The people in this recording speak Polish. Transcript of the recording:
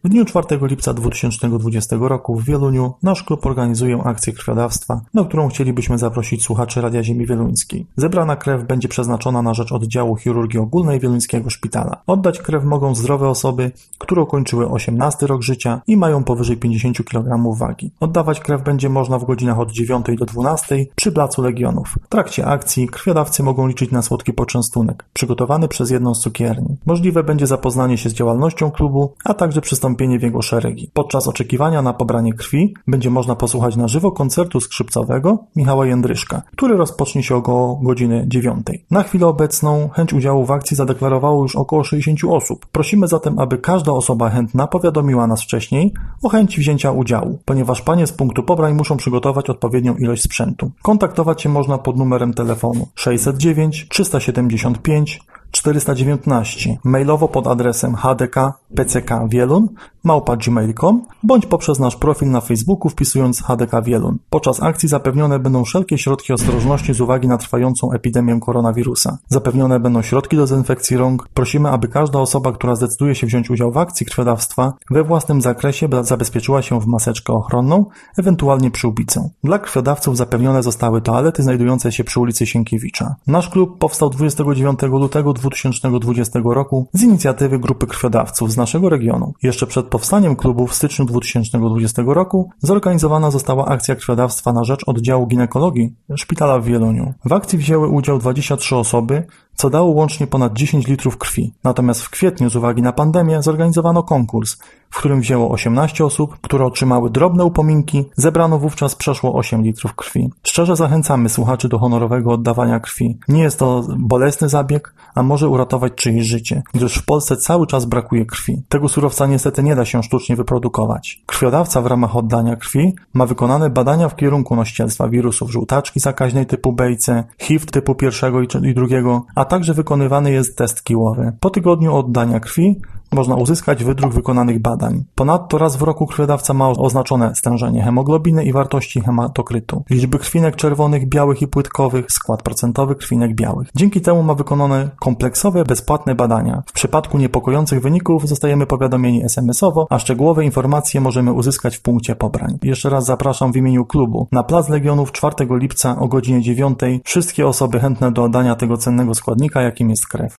W dniu 4 lipca 2020 roku w Wieluniu nasz klub organizuje akcję krwiodawstwa, na którą chcielibyśmy zaprosić słuchaczy Radia Ziemi Wieluńskiej. Zebrana krew będzie przeznaczona na rzecz oddziału chirurgii ogólnej Wieluńskiego Szpitala. Oddać krew mogą zdrowe osoby, które ukończyły 18 rok życia i mają powyżej 50 kg wagi. Oddawać krew będzie można w godzinach od 9 do 12 przy Placu Legionów. W trakcie akcji krwiodawcy mogą liczyć na słodki poczęstunek, przygotowany przez jedną z cukierni. Możliwe będzie zapoznanie się z działalnością klubu, a także przystąpienie w jego szeregi. Podczas oczekiwania na pobranie krwi będzie można posłuchać na żywo koncertu skrzypcowego Michała Jędryszka, który rozpocznie się około godziny 9. Na chwilę obecną chęć udziału w akcji zadeklarowało już około 60 osób. Prosimy zatem, aby każda osoba chętna powiadomiła nas wcześniej o chęci wzięcia udziału, ponieważ panie z punktu pobrań muszą przygotować odpowiednią ilość sprzętu. Kontaktować się można pod numerem telefonu 609 375 419, mailowo pod adresem hdkpckwielun@gmail.com bądź poprzez nasz profil na Facebooku wpisując HDK Wielun. Podczas akcji zapewnione będą wszelkie środki ostrożności z uwagi na trwającą epidemię koronawirusa. Zapewnione będą środki do dezynfekcji rąk. Prosimy, aby każda osoba, która zdecyduje się wziąć udział w akcji krwiodawstwa, we własnym zakresie zabezpieczyła się w maseczkę ochronną, ewentualnie przyłbicę. Dla krwiodawców zapewnione zostały toalety znajdujące się przy ulicy Sienkiewicza. Nasz klub powstał 29 lutego 2020 roku z inicjatywy grupy krwiodawców z naszego regionu. Jeszcze przed powstaniem klubu w styczniu 2020 roku zorganizowana została akcja krwiodawstwa na rzecz oddziału ginekologii szpitala w Wieluniu. W akcji wzięły udział 23 osoby, co dało łącznie ponad 10 litrów krwi. Natomiast w kwietniu z uwagi na pandemię zorganizowano konkurs, w którym wzięło 18 osób, które otrzymały drobne upominki. Zebrano wówczas przeszło 8 litrów krwi. Szczerze zachęcamy słuchaczy do honorowego oddawania krwi. Nie jest to bolesny zabieg, a może uratować czyjeś życie, gdyż w Polsce cały czas brakuje krwi. Tego surowca niestety nie da się sztucznie wyprodukować. Krwiodawca w ramach oddania krwi ma wykonane badania w kierunku nościelstwa wirusów żółtaczki zakaźnej typu B i C, HIV typu 1 i 2, a także wykonywany jest test kiłowy. Po tygodniu oddania krwi można uzyskać wydruk wykonanych badań. Ponadto raz w roku krwiodawca ma oznaczone stężenie hemoglobiny i wartości hematokrytu, liczby krwinek czerwonych, białych i płytkowych, skład procentowy krwinek białych. Dzięki temu ma wykonane kompleksowe, bezpłatne badania. W przypadku niepokojących wyników zostajemy powiadomieni SMS-owo, a szczegółowe informacje możemy uzyskać w punkcie pobrań. Jeszcze raz zapraszam w imieniu klubu na Plac Legionów 4 lipca o godzinie 9. Wszystkie osoby chętne do oddania tego cennego składnika, jakim jest krew.